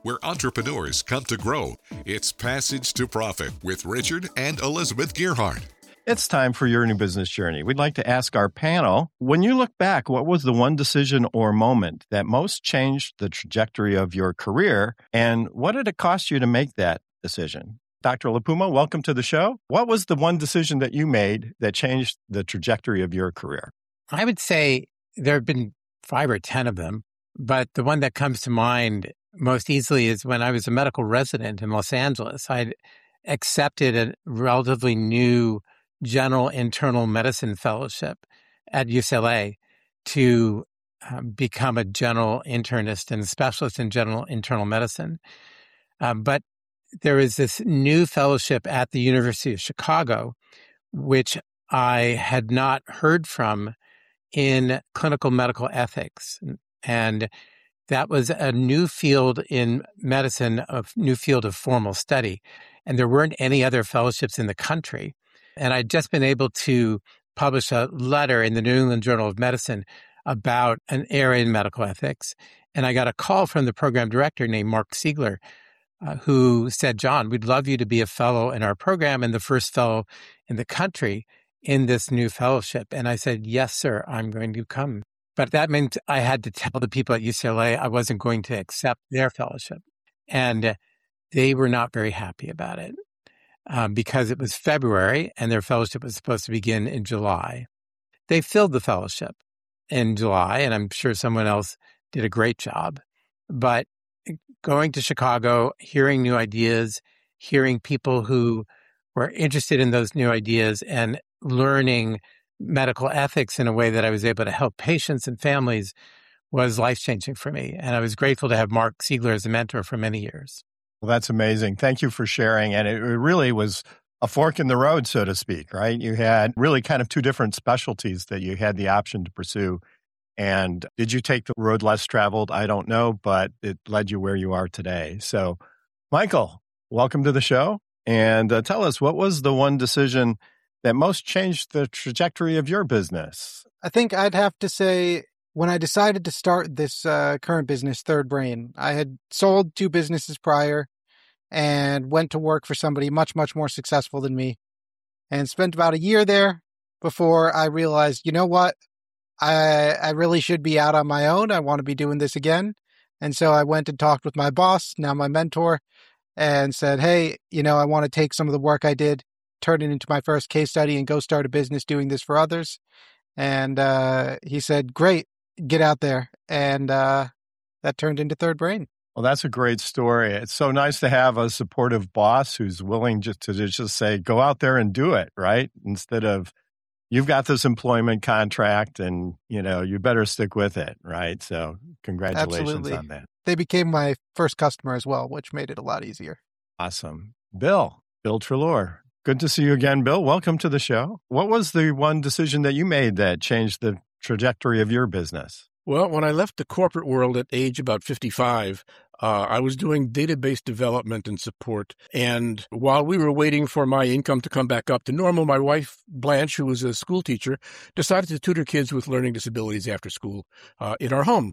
where entrepreneurs come to grow. It's Passage to Profit with Richard and Elizabeth Gearhart. It's time for your new business journey. We'd like to ask our panel, when you look back, what was the one decision or moment that most changed the trajectory of your career, and what did it cost you to make that decision? Dr. LaPuma, welcome to the show. What was the one decision that you made that changed the trajectory of your career? I would say there have been 5 or 10 of them, but the one that comes to mind most easily is when I was a medical resident in Los Angeles. I'd accepted a relatively new general internal medicine fellowship at UCLA to become a general internist and specialist in general internal medicine. But there is this new fellowship at the University of Chicago, which I had not heard from in clinical medical ethics. And that was a new field in medicine, a new field of formal study. And there weren't any other fellowships in the country. And I'd just been able to publish a letter in the New England Journal of Medicine about an area in medical ethics. And I got a call from the program director named Mark Siegler, who said, "John, we'd love you to be a fellow in our program and the first fellow in the country in this new fellowship." And I said, "Yes, sir, I'm going to come." But that meant I had to tell the people at UCLA I wasn't going to accept their fellowship. And they were not very happy about it because it was February and their fellowship was supposed to begin in July. They filled the fellowship in July, and I'm sure someone else did a great job. But going to Chicago, hearing new ideas, hearing people who were interested in those new ideas and learning medical ethics in a way that I was able to help patients and families was life-changing for me. And I was grateful to have Mark Siegler as a mentor for many years. Well, that's amazing. Thank you for sharing. And it really was a fork in the road, so to speak, right? You had really kind of 2 different specialties that you had the option to pursue. And did you take the road less traveled? I don't know, but it led you where you are today. So, Michael, welcome to the show. And tell us, what was the one decision that most changed the trajectory of your business? I think I'd have to say when I decided to start this current business, Third Brain, I had sold 2 businesses prior and went to work for somebody much, much more successful than me and spent about a year there before I realized, you know what? I really should be out on my own. I want to be doing this again. And so I went and talked with my boss, now my mentor, and said, hey, I want to take some of the work I did, turn it into my first case study and go start a business doing this for others. And he said, great, get out there. And that turned into Third Brain. Well, that's a great story. It's so nice to have a supportive boss who's willing to just say, go out there and do it, right? Instead of, you've got this employment contract and, you better stick with it, right? So congratulations Absolutely. On that. They became my first customer as well, which made it a lot easier. Awesome. Bill Treloar. Good to see you again, Bill. Welcome to the show. What was the one decision that you made that changed the trajectory of your business? Well, when I left the corporate world at age about 55, I was doing database development and support. And while we were waiting for my income to come back up to normal, my wife, Blanche, who was a school teacher, decided to tutor kids with learning disabilities after school in our home.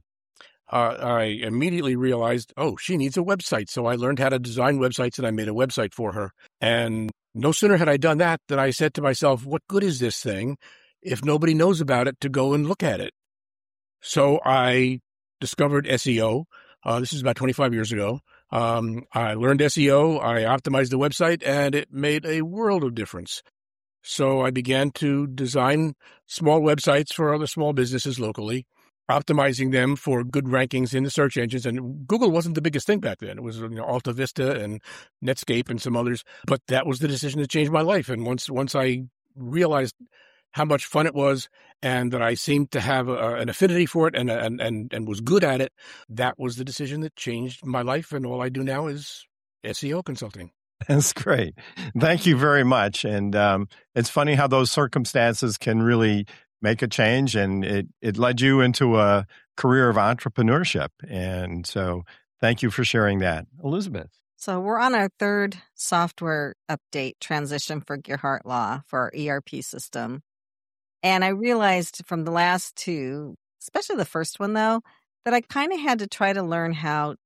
I immediately realized, she needs a website. So I learned how to design websites and I made a website for her. And no sooner had I done that than I said to myself, what good is this thing if nobody knows about it to go and look at it? So I discovered SEO. This is about 25 years ago. I learned SEO, I optimized the website, and it made a world of difference. So I began to design small websites for other small businesses locally, optimizing them for good rankings in the search engines. And Google wasn't the biggest thing back then. It was Alta Vista and Netscape and some others. But that was the decision that changed my life. And once I realized how much fun it was and that I seemed to have an affinity for it and was good at it, that was the decision that changed my life. And all I do now is SEO consulting. That's great. Thank you very much. And it's funny how those circumstances can really make a change. And it led you into a career of entrepreneurship. And so thank you for sharing that. Elizabeth. So we're on our 3rd software update transition for Gearhart Law for our ERP system. And I realized from the last 2, especially the first one, though, that I kind of had to try to learn how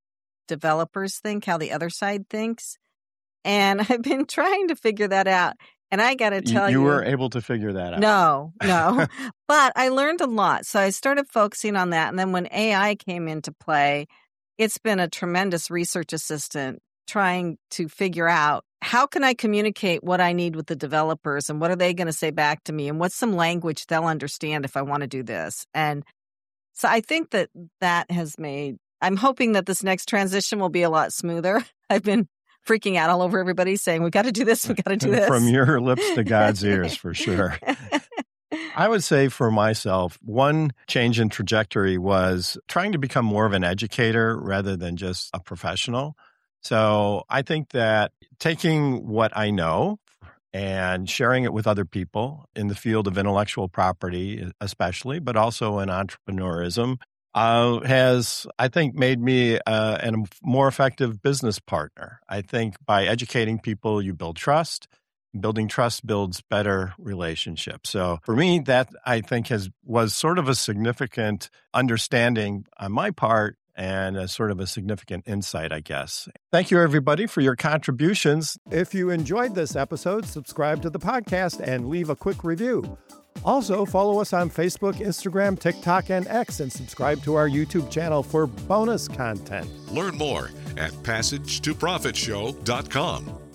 developers think, how the other side thinks. And I've been trying to figure that out. And I got to tell you. You were able to figure that out. No. But I learned a lot. So I started focusing on that. And then when AI came into play, it's been a tremendous research assistant trying to figure out how can I communicate what I need with the developers and what are they going to say back to me and what's some language they'll understand if I want to do this. And so I think that has made, I'm hoping that this next transition will be a lot smoother. I've been freaking out all over everybody saying, we got to do this, we got to do this. From your lips to God's ears, for sure. I would say for myself, one change in trajectory was trying to become more of an educator rather than just a professional. So I think that taking what I know and sharing it with other people in the field of intellectual property, especially, but also in entrepreneurism, has, I think, made me a more effective business partner. I think by educating people, you build trust. Building trust builds better relationships. So for me, that I think was sort of a significant understanding on my part and a sort of a significant insight, I guess. Thank you, everybody, for your contributions. If you enjoyed this episode, subscribe to the podcast and leave a quick review. Also, follow us on Facebook, Instagram, TikTok, and X, and subscribe to our YouTube channel for bonus content. Learn more at PassageToProfitShow.com.